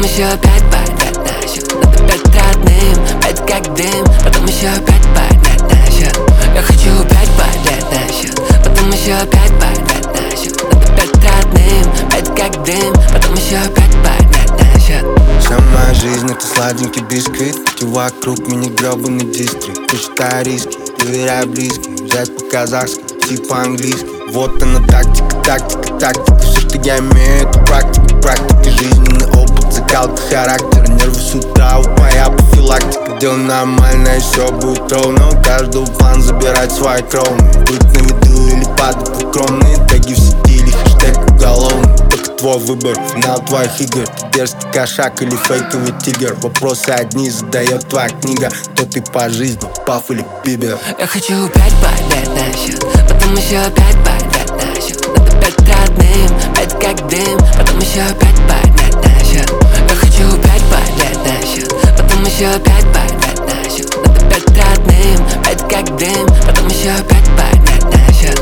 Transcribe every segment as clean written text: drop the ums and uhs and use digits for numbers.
потом еще опять поднять на счет. Надо 5 родным, 5 как дым, потом еще опять поднять на счет. Я хочу 5 поднять на счет, потом еще опять поднять на счет. Надо 5 родным, 5 как дым, потом еще опять поднять на счет. Вся моя жизнь это сладенький бисквит. И вокруг меня гребаный дистрикт. Посчитай риски, доверяй близким. Взять по-казахски, типа английский. Вот она тактика, тактика, тактика. Все, что я имею, это практика, практика. Жизненный опыт, закалка характера. Нервы с утра, моя профилактика. Дело нормально и все будет ровно. У каждого план забирать свои кровные. Быть на виду или падать укромные. Теги в сети или хэштег уголовный. Твой выбор, финал твоих игр. Ты дерзкий кошак или фейковый тигр. Вопросы одни задает твоя книга. Кто ты по жизни, Паф или Бибер? Я хочу 5 поднять на счет, потом еще опять поднять на счет. Надо 5 родным, 5 как дым, потом еще опять поднять на счет. Я хочу 5 поднять на счет, потом еще опять поднять на счет. Надо 5 родным, 5 как дым, потом еще опять поднять на счет.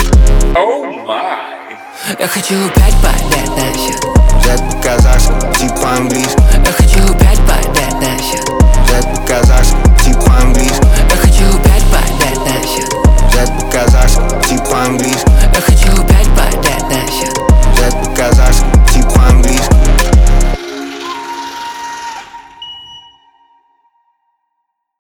Я хочу 5 поднять на счет. Взять по-казахски, типа английский. Я хочу 5 поднять на счет. Взять по-казахски, типа английский. Я хочу 5 поднять.